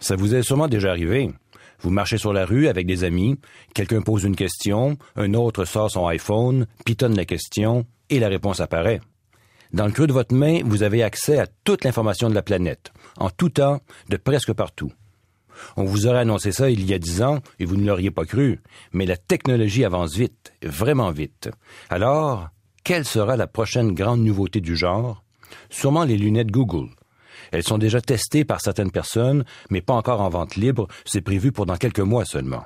Ça vous est sûrement déjà arrivé. Vous marchez sur la rue avec des amis, quelqu'un pose une question, un autre sort son iPhone, pitonne la question, et la réponse apparaît. Dans le creux de votre main, vous avez accès à toute l'information de la planète, en tout temps, de presque partout. On vous aurait annoncé ça il y a 10 ans et vous ne l'auriez pas cru, mais la technologie avance vite, vraiment vite. Alors, quelle sera la prochaine grande nouveauté du genre? Sûrement les lunettes Google. Elles sont déjà testées par certaines personnes, mais pas encore en vente libre, c'est prévu pour dans quelques mois seulement.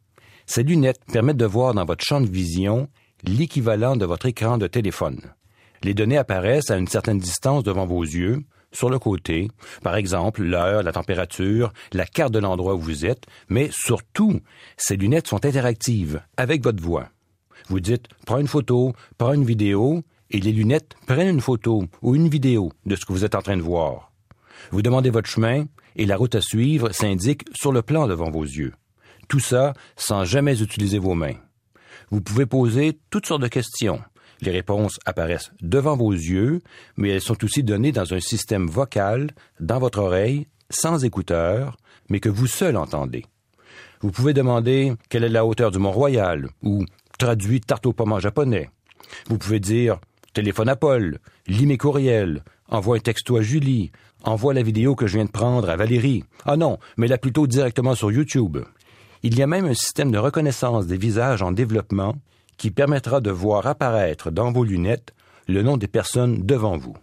Ces lunettes permettent de voir dans votre champ de vision l'équivalent de votre écran de téléphone. Les données apparaissent à une certaine distance devant vos yeux, sur le côté, par exemple l'heure, la température, la carte de l'endroit où vous êtes, mais surtout, ces lunettes sont interactives avec votre voix. Vous dites « prends une photo, prends une vidéo » et les lunettes prennent une photo ou une vidéo de ce que vous êtes en train de voir. Vous demandez votre chemin et la route à suivre s'indique sur le plan devant vos yeux. Tout ça sans jamais utiliser vos mains. Vous pouvez poser toutes sortes de questions. Les réponses apparaissent devant vos yeux, mais elles sont aussi données dans un système vocal, dans votre oreille, sans écouteurs, mais que vous seul entendez. Vous pouvez demander « quelle est la hauteur du Mont-Royal » ou « traduis tarte aux pommes en japonais ». Vous pouvez dire « téléphone à Paul »,« lis mes courriels »,« envoie un texto à Julie »,« envoie la vidéo que je viens de prendre à Valérie ». Ah non, mets-la plutôt directement sur YouTube. Il y a même un système de reconnaissance des visages en développement qui permettra de voir apparaître dans vos lunettes le nom des personnes devant vous.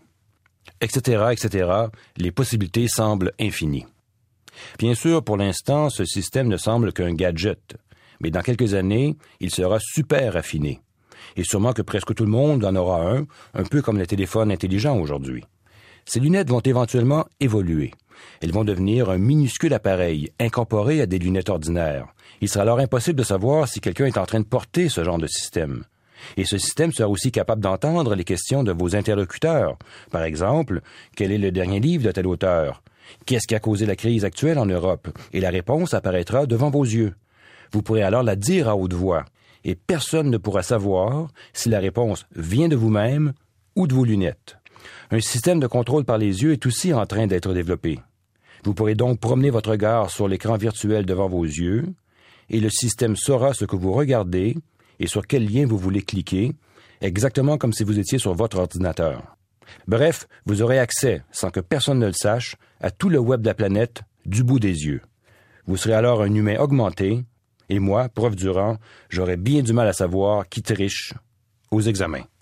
Etc., etc., les possibilités semblent infinies. Bien sûr, pour l'instant, ce système ne semble qu'un gadget, mais dans quelques années, il sera super raffiné. Et sûrement que presque tout le monde en aura un peu comme les téléphones intelligents aujourd'hui. Ces lunettes vont éventuellement évoluer. Elles vont devenir un minuscule appareil incorporé à des lunettes ordinaires. Il sera alors impossible de savoir si quelqu'un est en train de porter ce genre de système. Et ce système sera aussi capable d'entendre les questions de vos interlocuteurs. Par exemple, quel est le dernier livre de tel auteur? Qu'est-ce qui a causé la crise actuelle en Europe? Et la réponse apparaîtra devant vos yeux. Vous pourrez alors la dire à haute voix, et personne ne pourra savoir si la réponse vient de vous-même ou de vos lunettes. Un système de contrôle par les yeux est aussi en train d'être développé. Vous pourrez donc promener votre regard sur l'écran virtuel devant vos yeux, et le système saura ce que vous regardez et sur quel lien vous voulez cliquer, exactement comme si vous étiez sur votre ordinateur. Bref, vous aurez accès, sans que personne ne le sache, à tout le web de la planète du bout des yeux. Vous serez alors un humain augmenté, et moi, prof Durand, j'aurais bien du mal à savoir qui triche aux examens.